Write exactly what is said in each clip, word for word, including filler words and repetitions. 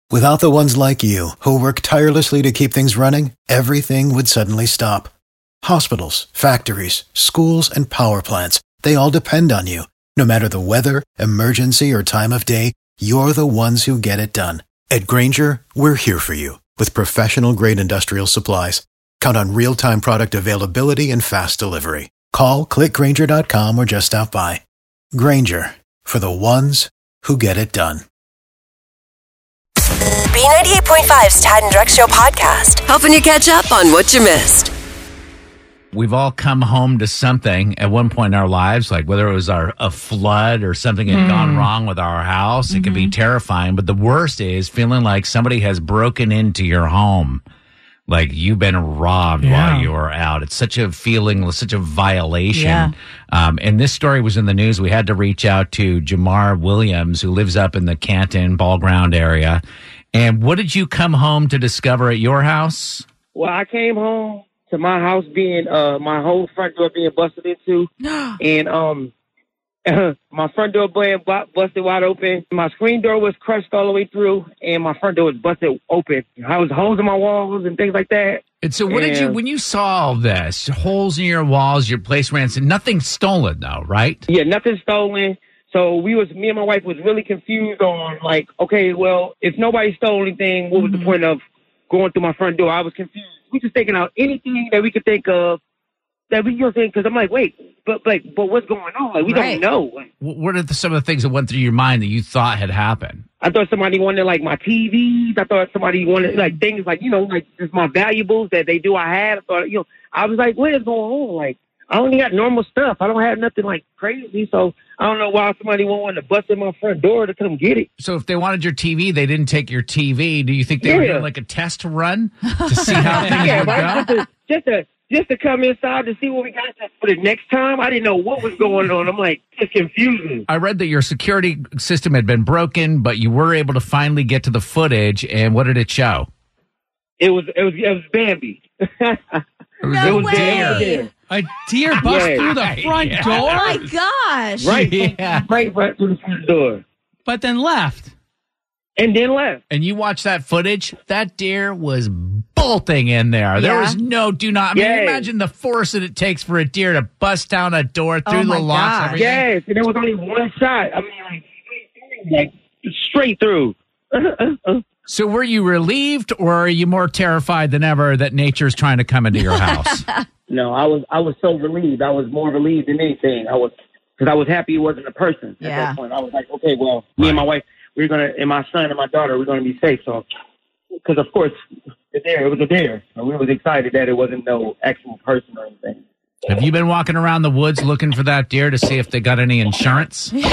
Without the ones like you, who work tirelessly to keep things running, everything would suddenly stop. Hospitals, factories, schools, and power plants, they all depend on you. No matter the weather, emergency, or time of day, you're the ones who get it done. At Grainger, we're here for you with professional-grade industrial supplies. Count on real-time product availability and fast delivery. Call, click Grainger dot com, or just stop by. Grainger, for the ones who get it done. B ninety-eight point five's Tad and Drex Show podcast, helping you catch up on what you missed. We've all come home to something at one point in our lives, like whether it was our a flood or something had mm. gone wrong with our house. Mm-hmm. It can be terrifying, but the worst is feeling like somebody has broken into your home. Like you've been robbed yeah. while you were out. It's such a feeling, such a violation. Yeah. Um, and this story was in the news. We had to reach out to Jamar Williams, who lives up in the Canton Ball Ground area. And what did you come home to discover at your house? Well, I came home to my house being, uh, my whole front door being busted into. and um, my front door being busted wide open. My screen door was crushed all the way through, and my front door was busted open. I was holes in my walls and things like that. And so what and, did you, when you saw all this, holes in your walls, your place ransacked, nothing stolen though, right? Yeah, nothing stolen. So we was, me and my wife was really confused on like, okay, well, if nobody stole anything, what was mm-hmm. the point of going through my front door? I was confused. We just taking out anything that we could think of that we, you know what I'm saying? Because I'm like, wait, but like, but what's going on? Like, we right. don't know. Like, what are the, some of the things that went through your mind that you thought had happened? I thought somebody wanted like my T Vs. I thought somebody wanted like things like, you know, like just my valuables that they do I had. I thought, you know, I was like, what is going on? Like, I only got normal stuff. I don't have nothing like crazy. So I don't know why somebody would want to bust in my front door to come get it. So if they wanted your T V, they didn't take your T V. Do you think they yeah. were doing like a test run to see how things yeah, would right? go? Just to, just to just to come inside to see what we got for the next time. I didn't know what was going on. I'm like, it's confusing. I read that your security system had been broken, but you were able to finally get to the footage. And what did it show? It was it was it was Bambi. No it was way. Bambi. A deer bust yeah. through the front Yeah. door? Oh my gosh. Right, Yeah. right, right through the front door. But then left. And then left. And you watch that footage, that deer was bolting in there. There Yeah. was no do not. I mean, Yes. imagine the force that it takes for a deer to bust down a door through Oh, my the locks. gosh. Everything. Yes, and there was only one shot. I mean, like, straight through, like, straight through. So were you relieved, or are you more terrified than ever that nature's trying to come into your house? No, I was I was so relieved. I was more relieved than anything. I was because I was happy it wasn't a person at Yeah. that point. I was like, okay, well, me and my wife, we're gonna, and my son and my daughter, we're gonna be safe. So, because of course, the dare, it was a dare. So we was excited that it wasn't no actual person or anything. Have you been walking around the woods looking for that deer to see if they got any insurance? No,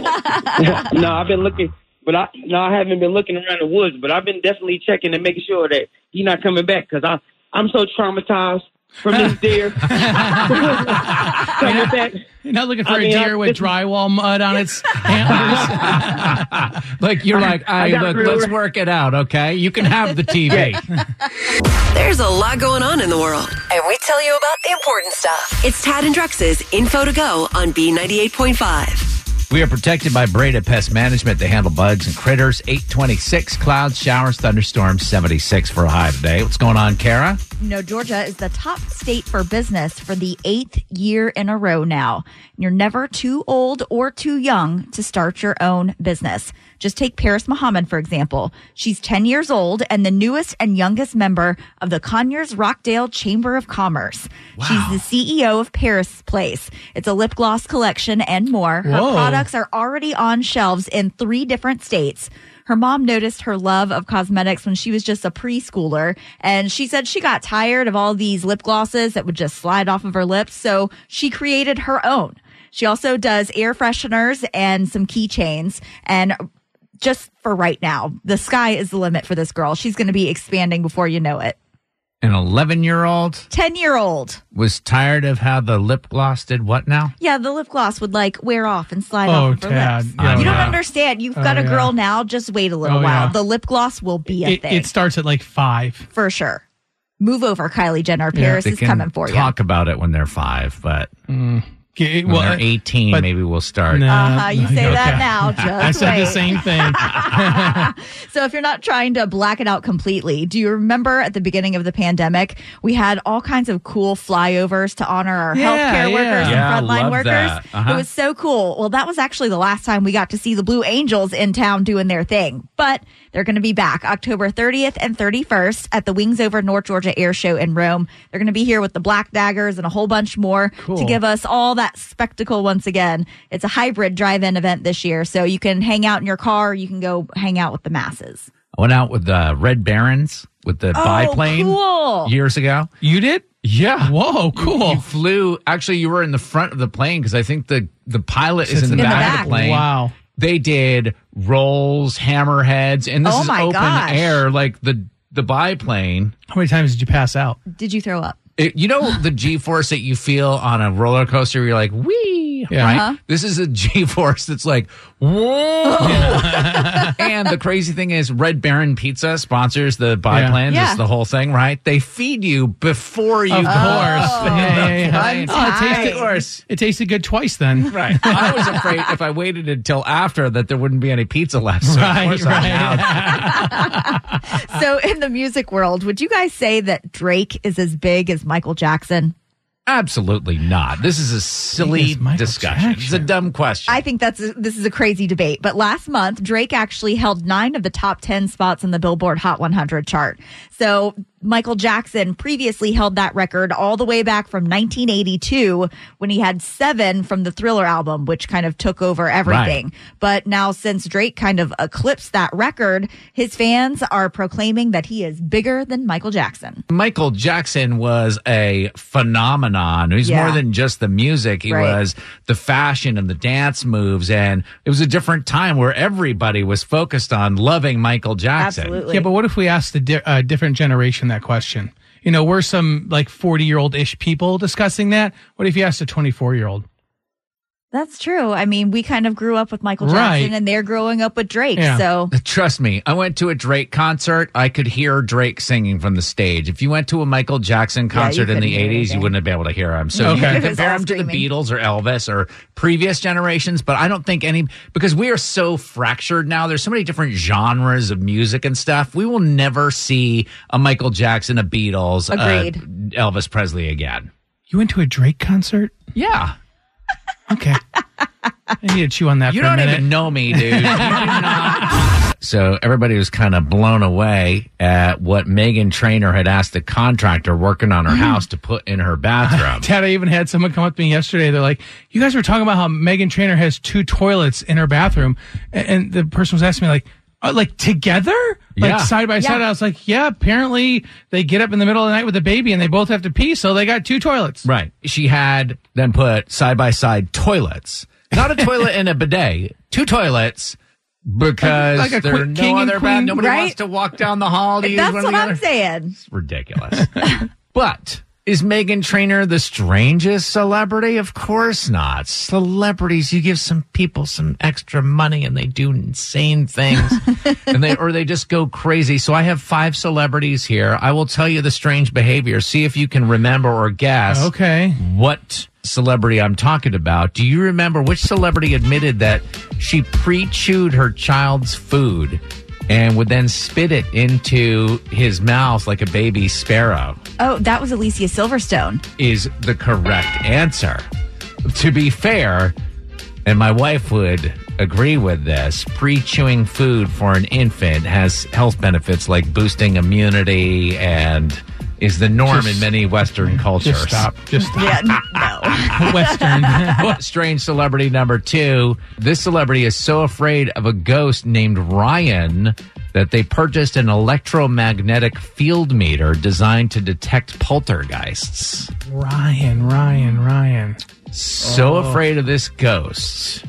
I've been looking, but I no, I haven't been looking around the woods. But I've been definitely checking and making sure that he's not coming back because I I'm so traumatized from this deer. Coming back. You're not looking for I mean, a deer I, with drywall mud on its antlers. Like you're like, I, I look, through let's it. work it out, okay? You can have the T V. There's a lot going on in the world, and we tell you about the important stuff. It's Tad and Drex's Info to Go on B ninety-eight point five. We are protected by Breda Pest Management. They handle bugs and critters. eight twenty-six, clouds, showers, thunderstorms, seventy-six for a high today. What's going on, Kara? You know, Georgia is the top state for business for the eighth year in a row now. You're never too old or too young to start your own business. Just take Paris Muhammad, for example. She's ten years old and the newest and youngest member of the Conyers Rockdale Chamber of Commerce. Wow. She's the C E O of Paris Place. It's a lip gloss collection and more. Her Whoa. products are already on shelves in three different states. Her mom noticed her love of cosmetics when she was just a preschooler, and she said she got tired of all these lip glosses that would just slide off of her lips, so she created her own. She also does air fresheners and some keychains, and just for right now, the sky is the limit for this girl. She's going to be expanding before you know it. An eleven-year-old ten-year-old. was tired of how the lip gloss did what now? Yeah, the lip gloss would like wear off and slide Oh, off of her Tad. lips. Yeah. You don't Yeah. understand. You've Oh, got a yeah. girl now. Just wait a little Oh, while. yeah. The lip gloss will be a It, thing. it starts at like five. For sure. Move over, Kylie Jenner. Paris They is can coming for you. talk about it when they're five, but Mm. Okay, When well, they're eighteen, but- maybe we'll start. No, Uh-huh, you say okay. that now. Just I said wait. the same thing. So if you're not trying to black it out completely, do you remember at the beginning of the pandemic, we had all kinds of cool flyovers to honor our Yeah, healthcare yeah. workers Yeah, I and frontline love workers? that. Uh-huh. It was so cool. Well, that was actually the last time we got to see the Blue Angels in town doing their thing. But they're going to be back October thirtieth and thirty-first at the Wings Over North Georgia Air Show in Rome. They're going to be here with the Black Daggers and a whole bunch more Cool. to give us all that spectacle once again. It's a hybrid drive-in event this year, so you can hang out in your car, you can go hang out with the masses. I went out with the Red Barons with the biplane cool. years ago. You did? Yeah. Whoa, cool. You flew. Actually, you were in the front of the plane because I think the, the pilot is Sits in the, in the back, back. of the plane. Wow. They did rolls, hammerheads, and this Oh is my open gosh. air like the the biplane. How many times did you pass out? Did you throw up? It, you know the G-force that you feel on a roller coaster where you're like, wee, Yeah. right? Uh-huh. This is a G-force that's like, whoa. And the crazy thing is Red Baron Pizza sponsors the biplanes. Yeah. It's the whole thing, right? They feed you before you Of go. course. Yeah, yeah, yeah. Fun Oh, it tasted, Of course. it tasted good twice then. Right. I was afraid if I waited until after that there wouldn't be any pizza left. So Right, of course I'm right. out. So in the music world, would you guys say that Drake is as big as Michael Jackson? Absolutely not. This is a silly He is Michael discussion. It's a Jackson. dumb question. I think that's a, this is a crazy debate. But last month, Drake actually held nine of the top ten spots in the Billboard Hot one hundred chart. So Michael Jackson previously held that record all the way back from nineteen eighty-two when he had seven from the Thriller album, which kind of took over everything. Right. But now since Drake kind of eclipsed that record, his fans are proclaiming that he is bigger than Michael Jackson. Michael Jackson was a phenomenon. He's Yeah. more than just the music. He Right. was the fashion and the dance moves. And it was a different time where everybody was focused on loving Michael Jackson. Absolutely. Yeah, but what if we asked a di- uh, different generation that question? You know, we're some like forty-year-old-ish people discussing that. What if you asked a twenty-four-year-old? That's true. I mean, we kind of grew up with Michael Right. Jackson and they're growing up with Drake. Yeah. So Trust me, I went to a Drake concert. I could hear Drake singing from the stage. If you went to a Michael Jackson you concert in couldn't the hear eighties, you anything. wouldn't be able to hear him. So Okay. you It can was compare all him to the screaming. Beatles or Elvis or previous generations, but I don't think any, because we are so fractured now. There's so many different genres of music and stuff. We will never see a Michael Jackson, a Beatles, Agreed. a Elvis Presley again. You went to a Drake concert? Yeah. Okay. I need to chew on that You for a don't minute. even know me, dude. You do not. So everybody was kind of blown away at what Megan Trainor had asked the contractor working on her house to put in her bathroom. Dad, I even had someone come up to me yesterday. They're like, you guys were talking about how Megan Trainor has two toilets in her bathroom. And, and the person was asking me, like, uh, like together? Like Yeah. side by side? Yeah. I was like, yeah, apparently they get up in the middle of the night with a baby and they both have to pee. So they got two toilets. Right. She had then put side by side toilets. Not a toilet and a bidet. Two toilets because Like a there are quick no king and other queen, bath. Nobody right? wants to walk down the hall to use that's one of what the I'm other. saying. It's ridiculous. But is Megan Trainor the strangest celebrity? Of course not. Celebrities, you give some people some extra money and they do insane things, and they or they just go crazy. So I have five celebrities here. I will tell you the strange behavior. See if you can remember or guess. Okay. What celebrity I'm talking about? Do you remember which celebrity admitted that she pre-chewed her child's food and would then spit it into his mouth like a baby sparrow? Oh, that was Alicia Silverstone. Is the correct answer. To be fair, and my wife would agree with this, pre-chewing food for an infant has health benefits like boosting immunity and is the norm Just- in many Western cultures. Just stop. Just stop. Yeah, no. Western. Strange celebrity number two. This celebrity is so afraid of a ghost named Ryan that they purchased an electromagnetic field meter designed to detect poltergeists. Ryan, Ryan, Ryan. So Oh. afraid of this ghost.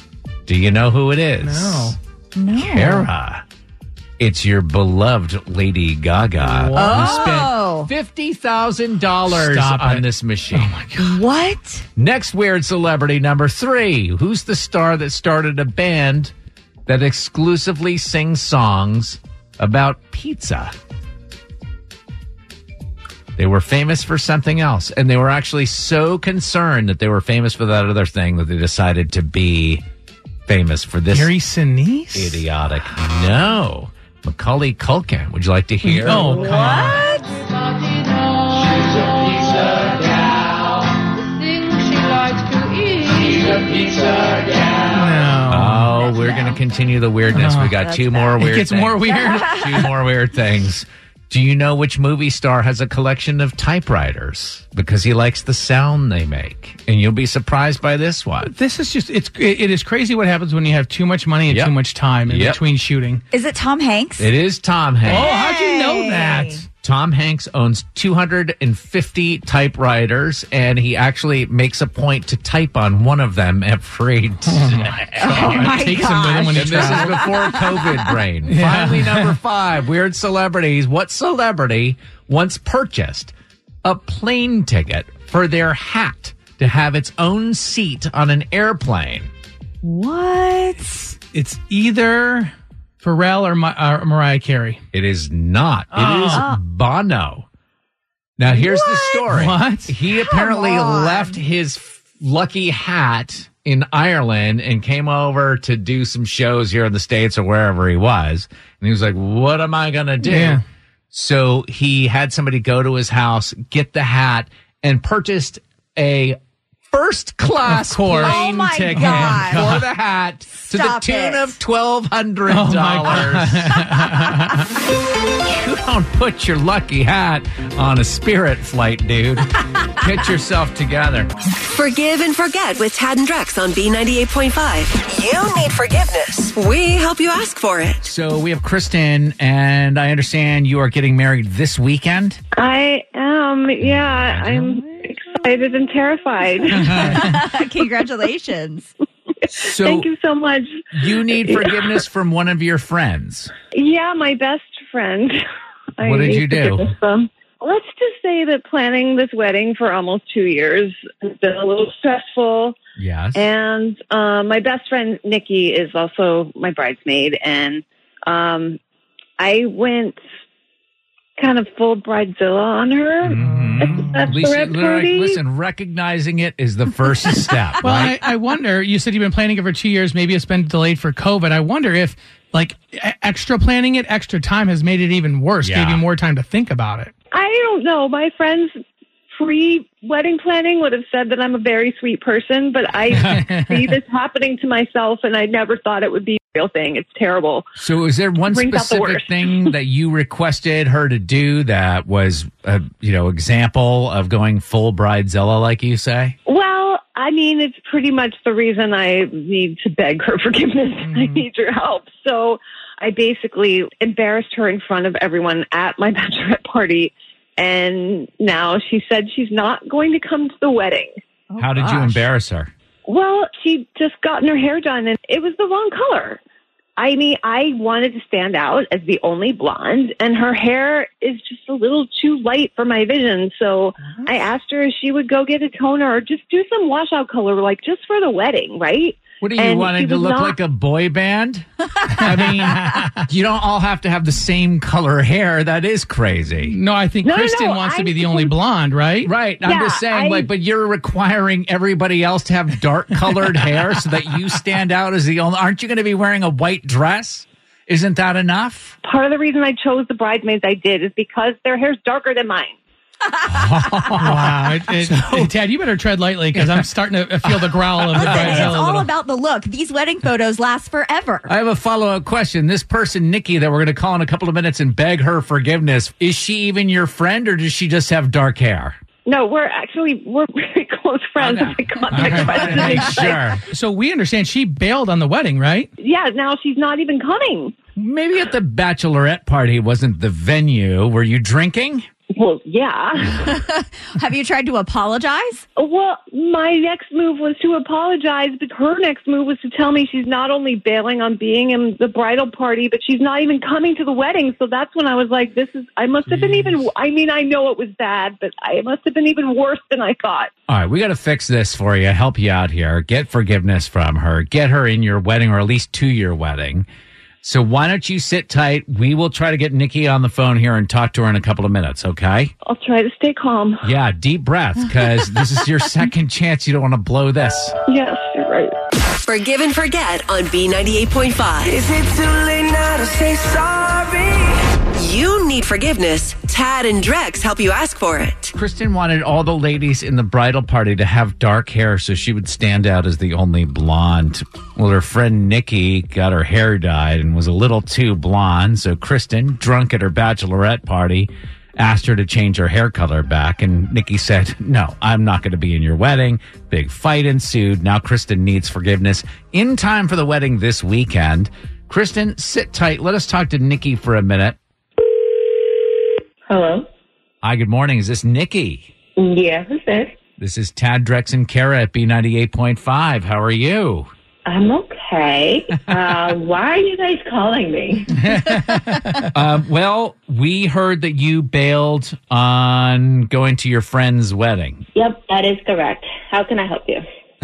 Do you know who it is? No. No. Kara. It's your beloved Lady Gaga. Oh. Who spent fifty thousand dollars Stop on it. this machine. Oh, my God. What? Next weird celebrity number three. Who's the star that started a band that exclusively sings songs about pizza? They were famous for something else, and they were actually so concerned that they were famous for that other thing that they decided to be famous for this. Gary Sinise? Idiotic. No. Macaulay Culkin. Would you like to hear? Oh, come on. No. Oh, we're going to continue the weirdness. We got two more weird It gets things. more weird. Two more weird things. Do you know which movie star has a collection of typewriters? Because he likes the sound they make. And you'll be surprised by this one. This is just, it's it is crazy what happens when you have too much money and Yep. too much time in Yep. between shooting. Is it Tom Hanks? It is Tom Hanks. Oh, how'd you know that? Tom Hanks owns two hundred fifty typewriters, and he actually makes a point to type on one of them every day. Oh my Takes him with him when he And this is travels. before COVID brain. Finally, number five, weird celebrities. What celebrity once purchased a plane ticket for their hat to have its own seat on an airplane? What? It's either Pharrell or, Ma- or Mariah Carey. It is not. It is Oh. Bono. Now, here's the story. What? He apparently on. left his f- lucky hat in Ireland and came over to do some shows here in the States or wherever he was. And he was like, what am I going to do? Yeah. So he had somebody go to his house, get the hat, and purchased a first class Of course. plane Oh my ticket God. for the hat to Stop the tune it. of twelve hundred Oh dollars. You don't put your lucky hat on a Spirit flight, dude. Get yourself together. Forgive and forget with Tad and Drex on B ninety-eight point five. You need forgiveness. We help you ask for it. So we have Kristen, and I understand you are getting married this weekend. I am, yeah. I'm excited and terrified. Congratulations. So Thank you so much. you need forgiveness from one of your friends. Yeah, my best friend. I What did need you do? forgiveness from. Let's just say that planning this wedding for almost two years has been a little stressful. Yes. And um, my best friend, Nikki, is also my bridesmaid. And um, I went kind of full bridezilla on her Mhm. at the Lisa, bachelorette like, party. listen, recognizing it is the first step. Well, right? I, I wonder, you said you've been planning it for two years. Maybe it's been delayed for COVID. I wonder if, like, e- extra planning it, extra time has made it even worse, Yeah. gave you more time to think about it. I don't know. My friends pre-wedding planning would have said that I'm a very sweet person, but I see this happening to myself, and I never thought it would be a real thing. It's terrible. So is there one Brings out the specific worst. thing that you requested her to do that was a, you know, example of going full bridezilla, like you say? Well, I mean, it's pretty much the reason I need to beg her forgiveness. I need your help. So I basically embarrassed her in front of everyone at my bachelorette party. And now she said she's not going to come to the wedding. Oh, How did you gosh. embarrass her? Well, she just gotten her hair done and it was the wrong color. I mean, I wanted to stand out as the only blonde, and her hair is just a little too light for my vision. So I asked her if she would go get a toner or just do some washout color, like just for the wedding, right? What are you And she wanting to was look not- like a boy band? I mean, you don't all have to have the same color hair. That is crazy. No, I think No, no, Kristen no, wants to I'm be the only supposed- blonde, right? Right. I'm Yeah, just saying, I- like, but you're requiring everybody else to have dark colored hair so that you stand out as the only. Aren't you going to be wearing a white dress? Isn't that enough? Part of the reason I chose the bridesmaids I did is because their hair's darker than mine. Wow. It, it, Tad, you better tread lightly because I'm starting to feel the growl of the Listen, bridezilla it's a all little. about the look. These wedding photos last forever. I have a follow up question. This person, Nikki, that we're going to call in a couple of minutes and beg her forgiveness, is she even your friend or does she just have dark hair? No, we're actually, we're very close friends. Okay. I contact I wanted to make sure. So we understand she bailed on the wedding, right? Yeah, now she's not even coming. Maybe at the bachelorette party wasn't the venue. Were you drinking? Well, yeah. Have you tried to apologize? Well, my next move was to apologize, but her next move was to tell me she's not only bailing on being in the bridal party, but she's not even coming to the wedding. So that's when I was like, this is, I must have been even, I mean, I know it was bad, but I must have been even worse than I thought. All right, we got to fix this for you, help you out here. Get forgiveness from her. Get her in your wedding or at least to your wedding. So why don't you sit tight? We will try to get Nikki on the phone here and talk to her in a couple of minutes, okay? I'll try to stay calm. Yeah, deep breath, because this is your second chance. You don't want to blow this. Yes, you're right. Forgive and Forget on B ninety-eight point five. Is it too late now to say sorry? You need forgiveness. Tad and Drex help you ask for it. Kristen wanted all the ladies in the bridal party to have dark hair so she would stand out as the only blonde. Well, her friend Nikki got her hair dyed and was a little too blonde, so Kristen, drunk at her bachelorette party, asked her to change her hair color back, and Nikki said, no, I'm not going to be in your wedding. Big fight ensued. Now Kristen needs forgiveness in time for the wedding this weekend. Kristen, sit tight. Let us talk to Nikki for a minute. Hello? Hi, good morning. Is this Nikki? Yeah, who's this? This is Tad, Drex, and Kara at B ninety-eight point five. How are you? I'm okay. Uh, why are you guys calling me? uh, well, we heard that you bailed on going to your friend's wedding. Yep, that is correct. How can I help you?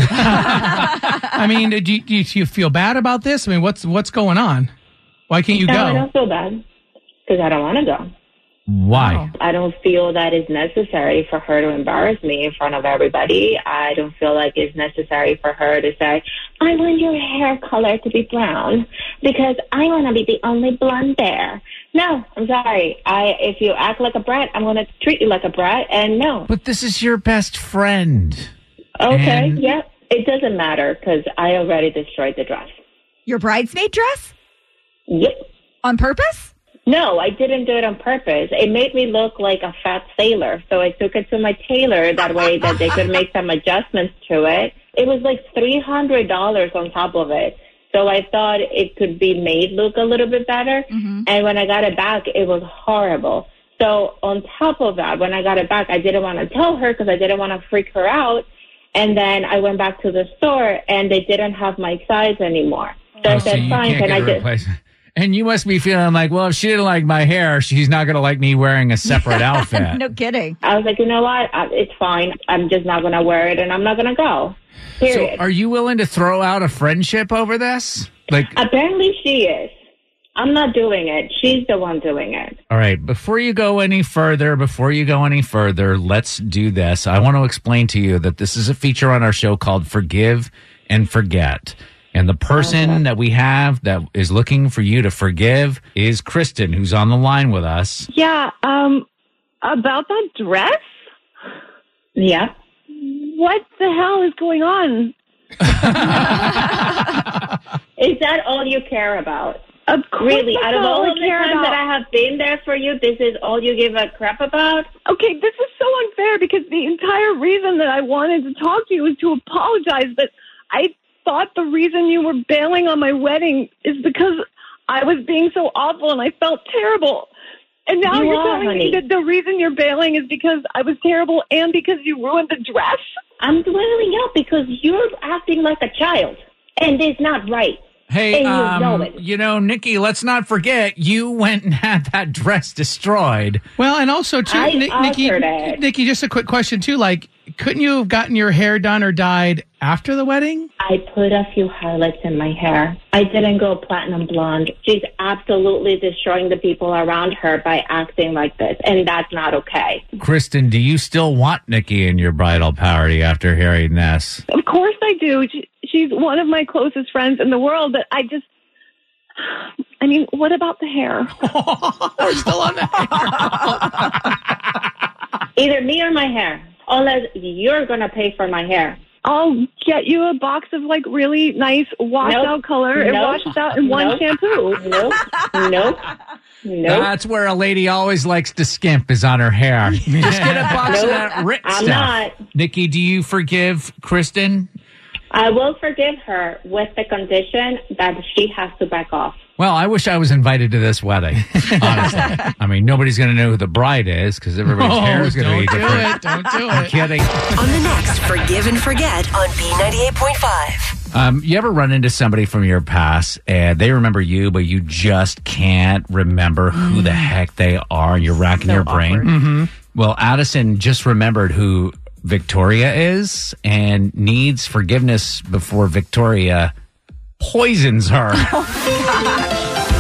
I mean, do you, do you feel bad about this? I mean, what's what's going on? Why can't you no, go? I don't feel bad because I don't want to go. Why? I don't feel that it's necessary for her to embarrass me in front of everybody. I don't feel like it's necessary for her to say, I want your hair color to be brown because I want to be the only blonde there. No, I'm sorry. I if you act like a brat, I'm going to treat you like a brat, and no. But this is your best friend. Okay, and... yeah. It doesn't matter because I already destroyed the dress. Your bridesmaid dress? Yep. On purpose? No, I didn't do it on purpose. It made me look like a fat sailor. So I took it to my tailor that way that they could make some adjustments to it. It was like three hundred dollars on top of it. So I thought it could be made look a little bit better. Mm-hmm. And when I got it back, it was horrible. So on top of that, when I got it back, I didn't want to tell her because I didn't want to freak her out. And then I went back to the store and they didn't have my size anymore. So oh, I said, so fine, can I just... And you must be feeling like, well, if she didn't like my hair, she's not going to like me wearing a separate outfit. No kidding. I was like, you know what? I, it's fine. I'm just not going to wear it, and I'm not going to go. Period. So are you willing to throw out a friendship over this? Like, apparently she is. I'm not doing it. She's the one doing it. All right. Before you go any further, before you go any further, let's do this. I want to explain to you that this is a feature on our show called Forgive and Forget. And the person okay. that we have that is looking for you to forgive is Kristen, who's on the line with us. Yeah, um, about that dress? Yeah. What the hell is going on? Is that all you care about? Of course, really, out of all the times about. that I have been there for you, this is all you give a crap about? Okay, this is so unfair because the entire reason that I wanted to talk to you was to apologize, but I thought the reason you were bailing on my wedding is because I was being so awful and I felt terrible. And now you you're are, telling honey. me that the reason you're bailing is because I was terrible and because you ruined the dress? I'm bailing out because you're acting like a child, and it's not right. Hey, and you um, know it. you know, Nikki, let's not forget you went and had that dress destroyed. Well, and also, too, I Ni- Nikki, it. Nikki, just a quick question, too. Like, couldn't you have gotten your hair done or dyed after the wedding? I put a few highlights in my hair. I didn't go platinum blonde. She's absolutely destroying the people around her by acting like this, and that's not okay. Kristen, do you still want Nikki in your bridal party after hearing this? Of course I do. She, she's one of my closest friends in the world, but I just... I mean, what about the hair? We're still on the hair. Either me or my hair. Unless you're going to pay for my hair. I'll get you a box of, like, really nice washed-out nope. color. It nope. washes out in one nope. shampoo. Nope. Nope. Nope. That's where a lady always likes to skimp, is on her hair. Just get a box nope. of that Rit I'm stuff. not. Nikki, do you forgive Kristen? I will forgive her with the condition that she has to back off. Well, I wish I was invited to this wedding, honestly. I mean, nobody's going to know who the bride is because everybody's oh, hair is going to be do different. It, don't do it. I'm kidding. On the next Forgive and Forget on B ninety-eight point five. Um, you ever run into somebody from your past and they remember you, but you just can't remember who the heck they are and you're racking So your brain? Mm-hmm. Well, Addison just remembered who Victoria is and needs forgiveness before Victoria poisons her. Oh, my gosh.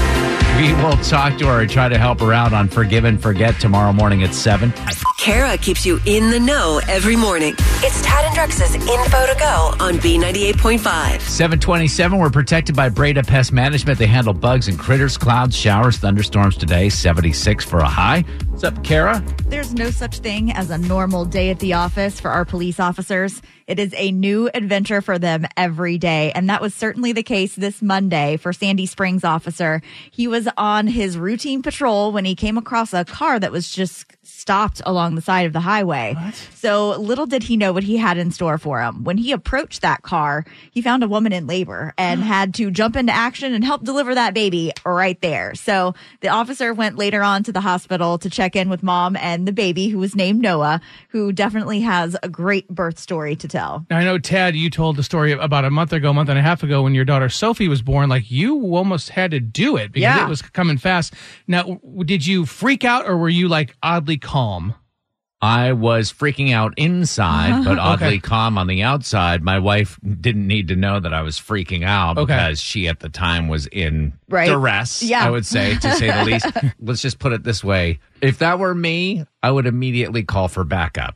We will talk to her and try to help her out on Forgive and Forget tomorrow morning at seven. Kara keeps you in the know every morning. It's Tad and Drex's Info to Go on B ninety-eight point five. seven twenty-seven, we're protected by Breda Pest Management. They handle bugs and critters, clouds, showers, thunderstorms today. seventy-six for a high. What's up, Kara? There's no such thing as a normal day at the office for our police officers. It is a new adventure for them every day. And that was certainly the case this Monday for Sandy Springs officer. He was on his routine patrol when he came across a car that was just stopped along the side of the highway. What? So little did he know what he had in store for him. When he approached that car, he found a woman in labor and had to jump into action and help deliver that baby right there. So the officer went later on to the hospital to check in with mom and the baby, who was named Noah, who definitely has a great birth story to tell. Now, I know, Tad, you told the story about a month ago, a month and a half ago, when your daughter Sophie was born. Like, you almost had to do it because Yeah. it was coming fast. Now, w- did you freak out or were you like oddly calm? I was freaking out inside, but oddly Okay. calm on the outside. My wife didn't need to know that I was freaking out Okay. because she at the time was in Right. duress, Yeah. I would say, to say the least. Let's just put it this way. If that were me, I would immediately call for backup.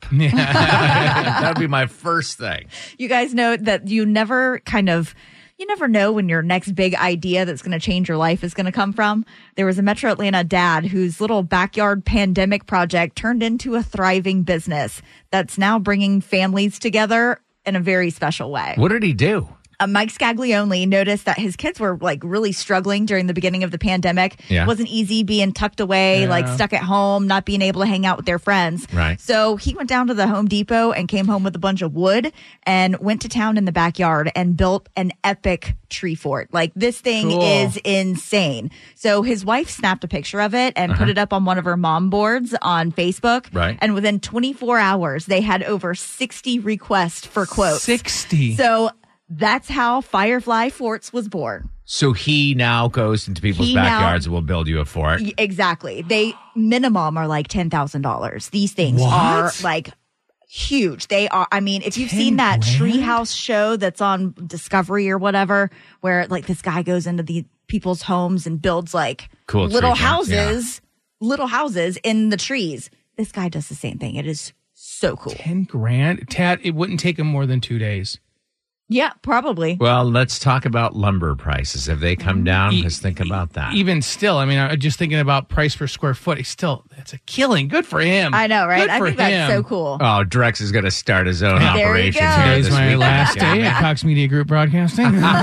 That would be my first thing. You guys know that you never kind of, you never know when your next big idea that's going to change your life is going to come from. There was a Metro Atlanta dad whose little backyard pandemic project turned into a thriving business that's now bringing families together in a very special way. What did he do? Uh, Mike Scaglione noticed that his kids were like really struggling during the beginning of the pandemic. Yeah. It wasn't easy being tucked away, Yeah. like stuck at home, not being able to hang out with their friends. Right. So he went down to the Home Depot and came home with a bunch of wood and went to town in the backyard and built an epic tree fort. Like, this thing Cool. is insane. So his wife snapped a picture of it and put it up on one of her mom boards on Facebook. Right. And within twenty-four hours, they had over sixty requests for quotes. sixty. So that's how Firefly Forts was born. So he now goes into people's He now- backyards and will build you a fort. Y- Exactly. They minimum are like ten thousand dollars. These things What? are like huge. They are. I mean, if you've ten seen that grand? Treehouse show that's on Discovery or whatever, where like this guy goes into the people's homes and builds like Cool little tree farms, yeah. houses, little houses in the trees. This guy does the same thing. It is so cool. ten grand? Tad, it wouldn't take him more than two days. Yeah, probably. Well, let's talk about lumber prices. Have they come down? E- Because think about that. Even still, I mean, I'm just thinking about price per square foot. It's still, that's a killing. Good for him. I know, right? Good I for think that's him. so cool. Oh, Drex is going to start his own There you operation go. here Today's this my weekend. last Yeah. day at Cox Media Group Broadcasting.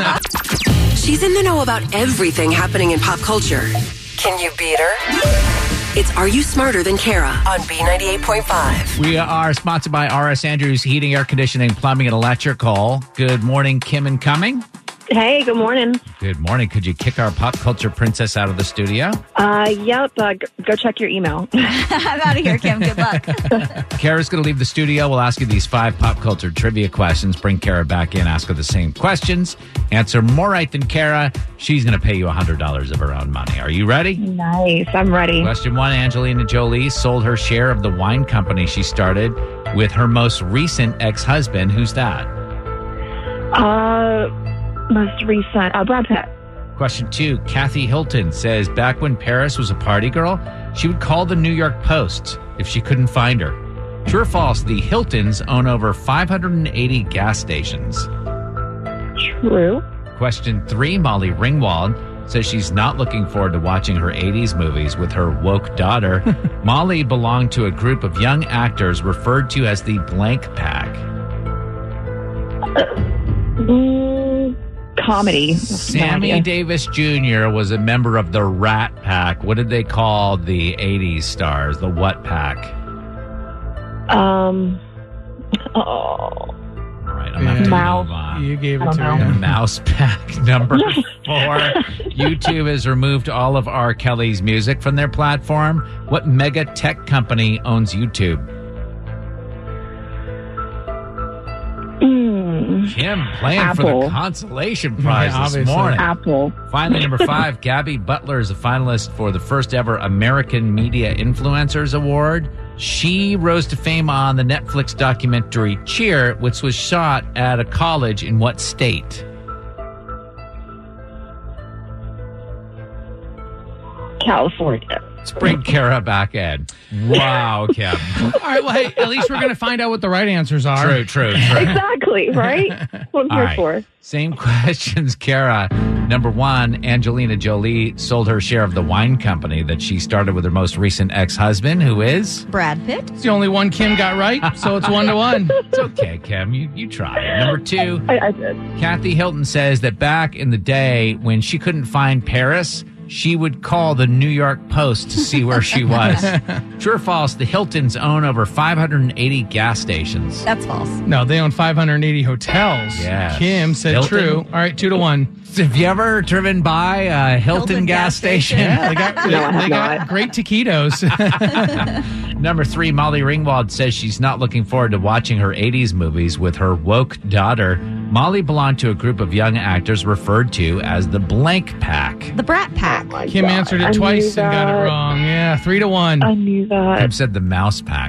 She's in the know about everything happening in pop culture. Can you beat her? It's Are You Smarter Than Kara on B ninety-eight point five. We are sponsored by R S Andrews Heating, Air Conditioning, Plumbing, and Electrical. Good morning, Kim and Cumming. Hey, good morning. Good morning. Could you kick our pop culture princess out of the studio? Uh, yep, uh, g- go check your email. I'm out of here, Kim. Good luck. Kara's going to leave the studio. We'll ask you these five pop culture trivia questions. Bring Kara back in, ask her the same questions. Answer more right than Kara. She's going to pay you one hundred dollars of her own money. Are you ready? Nice, I'm ready. Question one, Angelina Jolie sold her share of the wine company she started with her most recent ex-husband. Who's that? Uh, most recent, uh, Brad Pitt. Question two, Kathy Hilton says back when Paris was a party girl, she would call the New York Post if she couldn't find her. True or false, the Hiltons own over five hundred eighty gas stations. True. Question three, Molly Ringwald says she's not looking forward to watching her eighties movies with her woke daughter. Molly belonged to a group of young actors referred to as the Blank Pack. Mm, comedy. Sammy No idea. Davis Junior was a member of the Rat Pack. What did they call the eighties stars? The what pack? Um, oh, All right, I'm Yeah. going to Mouse. move on. You gave it I to don't The him. Mouse Pack, number four. YouTube has removed all of R. Kelly's music from their platform. What mega tech company owns YouTube? mm, Kim playing for the Apple. consolation prize Yeah, this obviously. morning. Apple. Finally, number five, Gabby Butler is a finalist for the first ever American Media Influencers Award. She rose to fame on the Netflix documentary Cheer, which was shot at a college in what state? California. Let's bring Kara back in. Wow, Kim. All right, well, hey, at least we're going to find out what the right answers are. True, true, true. Exactly, right? That's what I'm All here right. for. Same questions, Kara. Number one, Angelina Jolie sold her share of the wine company that she started with her most recent ex-husband, who is? Brad Pitt. It's the only one Kim got right, so it's one to one. It's okay, Kim. You, you tried. Number two, I, I did. Kathy Hilton says that back in the day when she couldn't find Paris, she would call the New York Post to see where she was. True or false, the Hiltons own over five hundred eighty gas stations. That's false. No, they own five hundred eighty hotels. Yes. Kim said Hilton. true. All right, two to one. Have you ever driven by a Hilton, Hilton gas, gas station? station. Yeah, they got, they, No, I have they got not. great taquitos. Number three, Molly Ringwald says she's not looking forward to watching her eighties movies with her woke daughter. Molly belonged to a group of young actors referred to as the Blank Pack. The Brat Pack. My Kim God, answered I it knew twice and got it that. wrong. Yeah, three to one. I knew that. Kim said the Mouse Pack.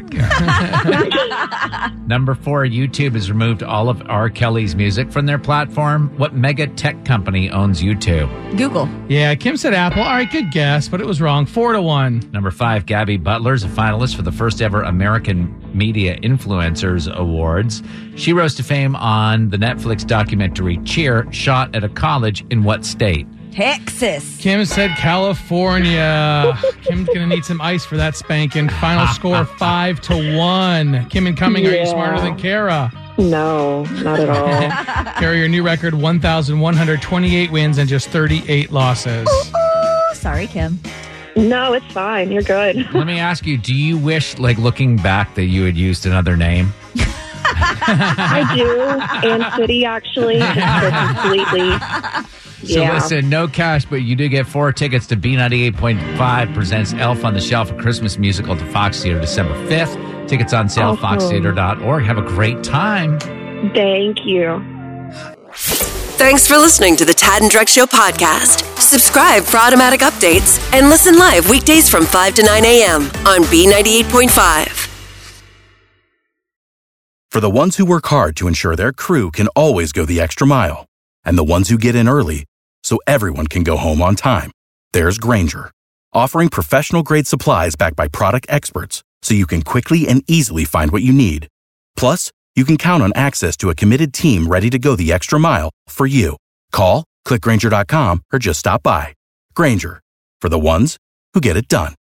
Number four, YouTube has removed all of R. Kelly's music from their platform. What mega tech company owns YouTube? Google. Yeah, Kim said Apple. All right, good guess, but it was wrong. Four to one. Number five, Gabby Butler's a finalist for the first ever American Media Influencers Awards. She rose to fame on the Netflix documentary Cheer, shot at a college in what state? Texas. Kim said California. Kim's going to need some ice for that spanking. Final score five to one. Kim incoming, are you Yeah. smarter than Kara? No, not at all. Kara, your new record, one thousand one hundred twenty-eight wins and just thirty-eight losses. Oh, sorry, Kim. No, it's fine. You're good. Let me ask you, do you wish, like looking back, that you had used another name? I do. And City, actually, just for completely. So Yeah. listen, no cash, but you do get four tickets to B ninety-eight point five presents Elf on the Shelf, a Christmas musical at the Fox Theater December fifth. Tickets on sale at fox theater dot org. Have a great time. Thank you. Thanks for listening to the Tad and Drex Show podcast. Subscribe for automatic updates and listen live weekdays from five to nine a.m. on B ninety-eight point five. For the ones who work hard to ensure their crew can always go the extra mile, and the ones who get in early so everyone can go home on time, there's Grainger, offering professional-grade supplies backed by product experts so you can quickly and easily find what you need. Plus, you can count on access to a committed team ready to go the extra mile for you. Call, click Grainger dot com, or just stop by. Grainger, for the ones who get it done.